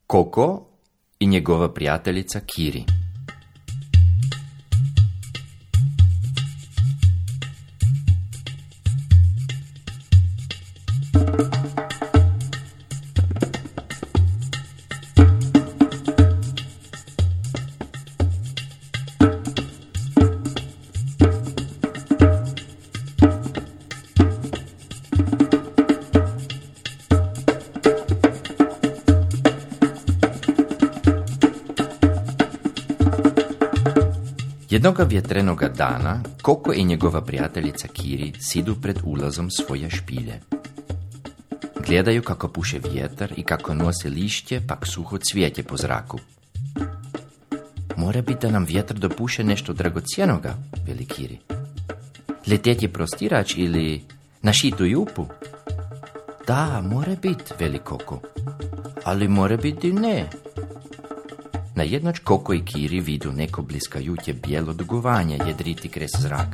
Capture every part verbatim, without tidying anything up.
Koko i njegova prijateljica Kiri. Jednoga vjetrenoga dana, Koko i njegova prijateljica Kiri sidu pred ulazom svoje špilje. Gledaju kako puše vjetar i kako nose lišće, pak suho cvijeće po zraku. Mora biti da nam vjetar dopuše nešto dragocjenoga, veli Kiri. Letjeti prostirač ili našitu jupu? Da, mora biti, veli Koko. Ali mora biti ne. Na jednoć Koko i Kiri vidu neko bliskajutje bijelo dugovanje jedriti kres zrak.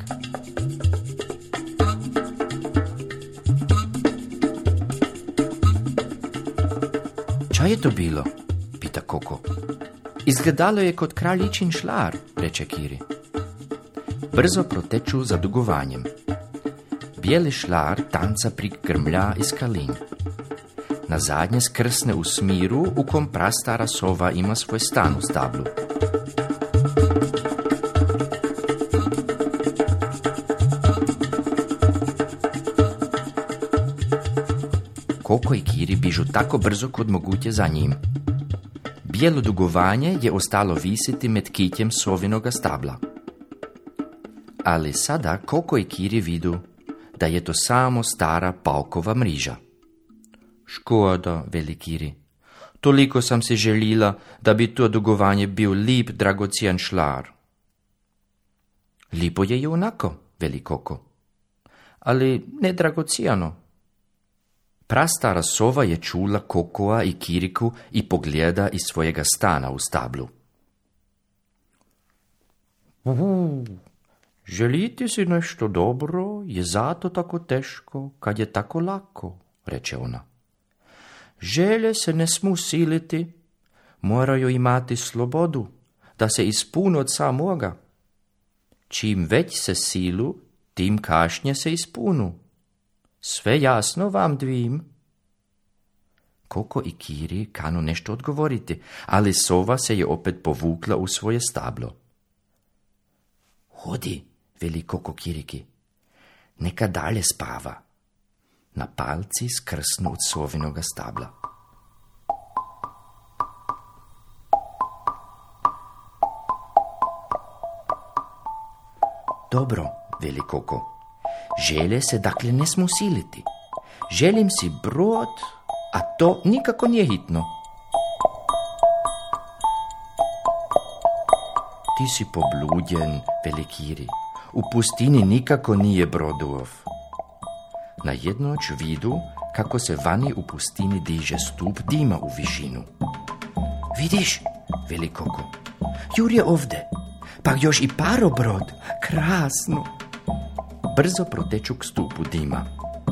Ča je to bilo? Pita Koko. Izgledalo je kod kraljičin šlar, reče Kiri. Brzo proteču za dugovanjem. Bijeli šlar tanca prik grmlja iz kalin. Na zadnje skrsne u smiru u kom prastara sova ima svoj stan u stablu. Koko i Kiri bižu tako brzo kod mogutje za njim. Bijelo dugovanje je ostalo visiti med kitjem sovinoga stabla. Ali sada Koko i Kiri vidu da je to samo stara paukova mriža. Škoda, veli Kiri. Toliko sam si želila, da bi to dugovanje bil lip, dragocijen šlar. Lipo je i onako, veli Koko. Ali ne dragocijeno. Prastara sova je čula Kokoa i Kiriku i pogleda iz svojega stana u stablu. Uhu, želiti si nešto dobro je zato tako teško, kad je tako lako, reče ona. Želje se ne smu siliti, moraju imati slobodu, da se ispunu od samoga. Čim već se silu, tim kašnje se ispunu. Sve jasno vam dvim? Koko i Kiri kanu nešto odgovoriti, ali sova se je opet povukla u svoje stablo. Hodi, veli Koko Kiriki, neka dalje spava. Na palci skrsnu od sovinoga stabla. Dobro, veli Koko. Želje se dakle ne smu siliti. Želim si brod, a to nikako nije hitno. Ti si pobludjen, veli Kiri. U pustini nikako nije brodov. Na jednoć vidu kako se vani u pustini diže stup dima u višinu. Vidiš, veli Koko, jur je ovde, pa još i parobrod, krasno. Brzo proteču k stupu dima.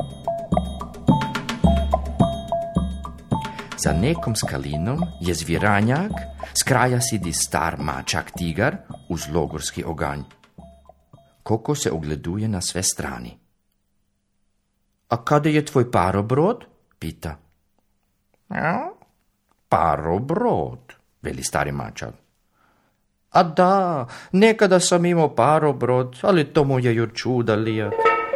Za nekom skalinom je zviranjak, s kraja sidi star mačak tigar uz logorski oganj. Koko se ogleduje na sve strani. A kada je tvoj parobrod? Pita. Ja, parobrod, veli stari mačak. A da, nekada sam imao parobrod, ali to mu je jur čuda lijat.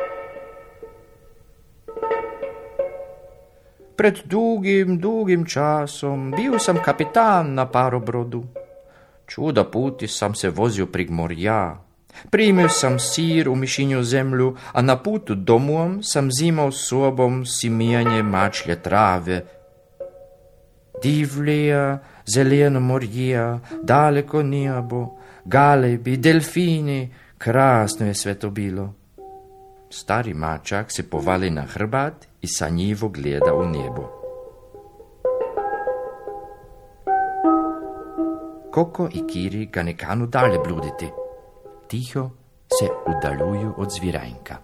Pred dugim, dugim časom bio sam kapitan na parobrodu. Čuda puti sam se vozio prig morja. Primio sam sir u mišinju zemlju, a na putu domuom sam zimao sobom simijanje mačlje trave. Divlija, zeleno morja, daleko nijabo, galebi, delfini, krasno je sve to bilo. Stari mačak se povali na hrbat i sanjivo gleda u nebo. Koko i Kiri ga ne kanu dalje bluditi. Tiho se udaljuju od zvirenka.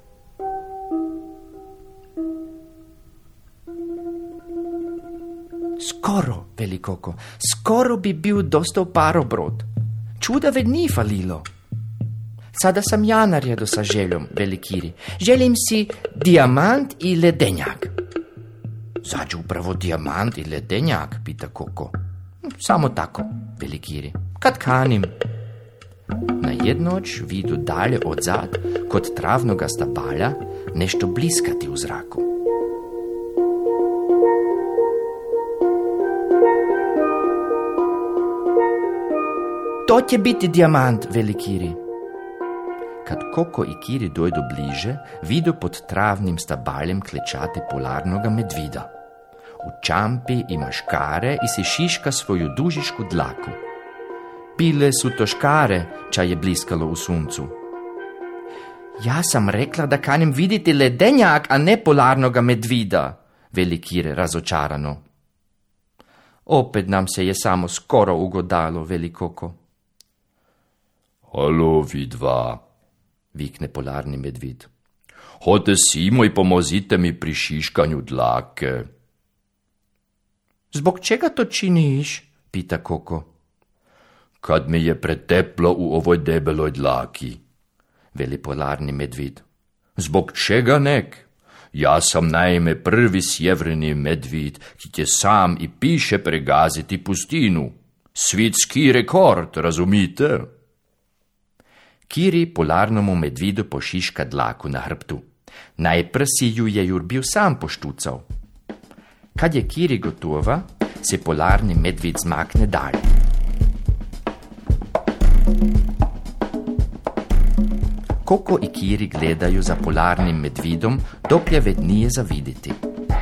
Skoro, veli Koko, skoro bi bil dostal parobrod. Čuda ved ni falilo. Sada sam ja naredo sa željom, veli Kiri. Želim si diamant i ledenjak. Zađe upravo diamant i ledenjak, pita Koko. Samo tako, veli Kiri. Kad kanim. Na jednoć vidu dalje odzad, kod travnoga stabala, nešto bliskati u zraku. To će biti dijamant, veli Kiri. Kad Koko i Kiri dojdu bliže, vidu pod travnim stabaljem klečati polarnoga medvida. U čampi ima škare i si šiška svoju dužišku dlaku. Bile su to škare, ča je bliskalo u suncu. Ja sam rekla da kanim vidjeti ledenjak, a ne polarnoga medvida, veli Kiri razočarano. Opet nam se je samo skoro ugodalo, veli Koko. Halo, vi dva, vikne polarni medvid. Hote simo i pomozite mi pri šiškanju dlake. Zbog čega to činiš? Pita Koko. Kad mi je preteplo u ovoj debeloj dlaki, veli polarni medvid. Zbog čega nek? Ja sam naime prvi sjeverni medvid, ki će sam i piše pregaziti pustinu. Svitski rekord, razumite? Kiri polarnomu medvidu pošiška dlaku na hrbtu. Najprej si ju je Jurbiju sam poštucal. Kad je Kiri gotova, se polarni medvid zmakne dalje. Koko i Kiri gledaju za polarnim medvidom, dok je ved nije za vidjeti.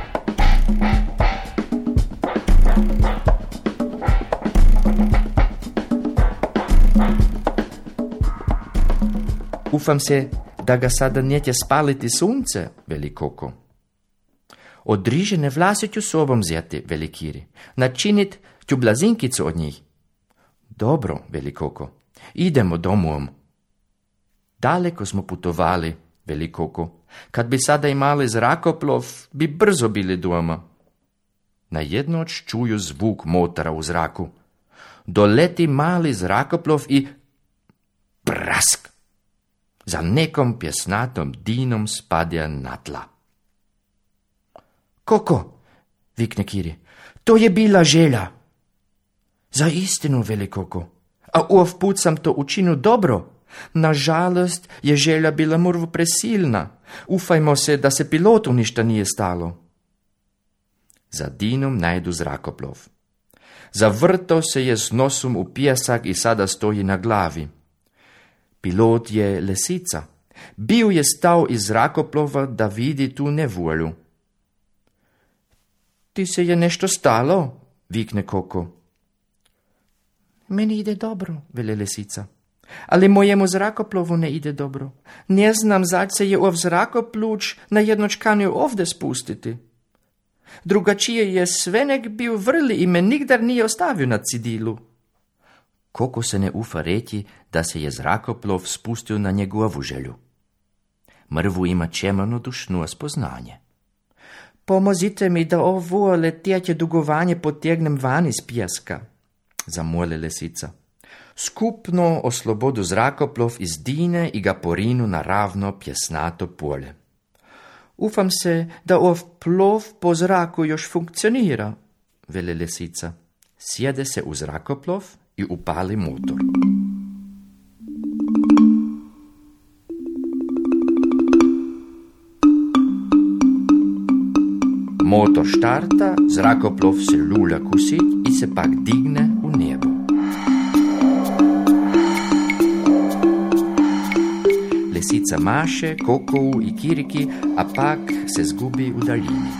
Ufam se da ga sada neće spaliti sunce, veli Koko. Odrižene vlase ću sobom zjeti, veli Kiri. Načinit ću blazinkicu od njih. Dobro, veli Koko. Idemo domom. Daleko smo putovali, veli Koko. Kad bi sada imali zrakoplov, bi brzo bili doma. Na jednoć čuju zvuk motora u zraku. Doleti mali zrakoplov i prask. Za nekom pjesnatom dinom spadja na tla. Koko, vikne Kiri, to je bila želja. Za istinu, veli Koko. A ov put sam to učinil dobro. Nažalost je želja bila mrvu presilna. Ufajmo se, da se pilotu ništa nije stalo. Za dinom najdu zrakoplov. Zavrto se je s nosom u pijesak i sada stoji na glavi. Pilot je lisica. Bil je stal iz zrakoplova, da vidi tu nevolju. Ti se je nešto stalo, vikne Koko. Meni ide dobro, veli lisica. Ali mojemu zrakoplovu ne ide dobro. Ne znam, zač se je ov zrakopluč na jednoč kanio ovde spustiti. Drugačije je svenek bil vrli i me nigdar nije ostavio na cidilu. Koko se ne ufa reći da se je zrakoplov spustil na njegovu želju. Mrvu ima čemano dušno spoznanje. Pomozite mi da ovo letjeće dugovanje potegnem van iz pijeska, zamole lisica. Skupno oslobodu zrakoplov iz dine i ga porinu na ravno pjesnato polje. Ufam se da ov plov po zraku još funkcionira, veli lisica. Sjede se u zrakoplov i upali motor. Motor štarta, zrakoplov se lulja kusit i se pak digne u nebo. Lisica maše, Kokovu i Kiriki, a pak se zgubi u daljini.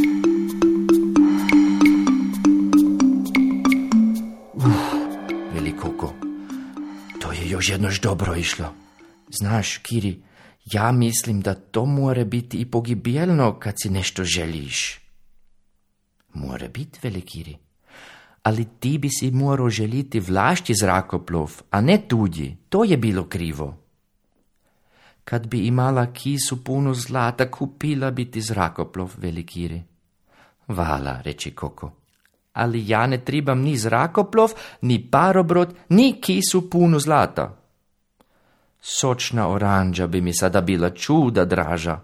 Uf, veli Koko, to je još jednož dobro išlo. Znaš, Kiri, ja mislim da to more biti i pogibjelno kad si nešto želiš. More biti, veli Kiri, ali ti bi si morao želiti vlašći zrakoplov, a ne tuđi, to je bilo krivo. Kad bi imala kisu punu zlata, kupila bi ti zrakoplov, veli Kiri. Vala, reči Koko. ali ja ne tribam ni zrakoplov, ni parobrod, ni kisu punu zlata. Sočna oranđa bi mi sada bila čuda draža.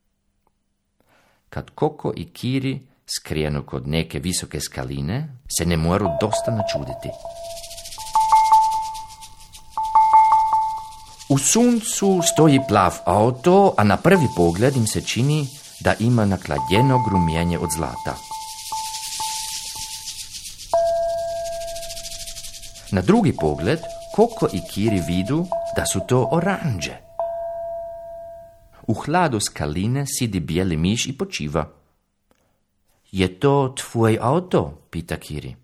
Kad Koko i Kiri skrijenu kod neke visoke skaline, se ne moru dosta načuditi. U suncu stoji plav auto, a na prvi pogled im se čini da ima nakladjeno grumjenje od zlata. Na drugi pogled Koko i Kiri vidu da su to oranđe. U hladu skaline sidi bijeli miš i počiva. Je to tvoj auto? Pita Kiri.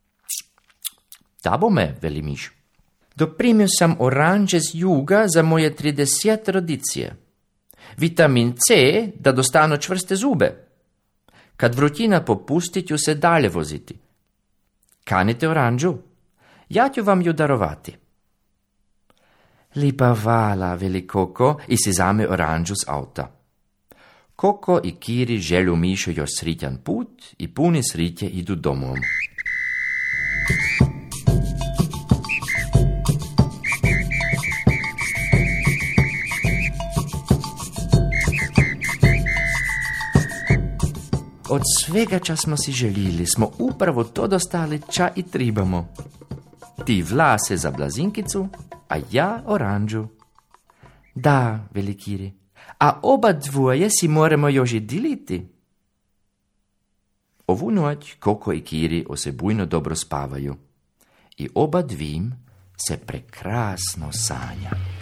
Da bome, veli miš. Doprimio sam oranđe z juga za moje trideset rodicije. Vitamin C da dostanu čvrste zube. Kad vrućina popusti ću se dalje voziti. Kanite oranđu? Ja ću vam ju darovati. Lipa vala, veli Koko i si zame oranđu s auta. Koko i Kiri želju mišu još sritjan put i puni sritje idu domom. Od svega ča smo si želili, smo upravo to dostali ča i tribamo. Ti vlase za blazinkicu, a ja oranđu. Da, veli Kiri, a oba dvoje si moramo još i diliti. Ovu noć Koko i Kiri osebujno dobro spavaju i oba dvim se prekrasno sanja.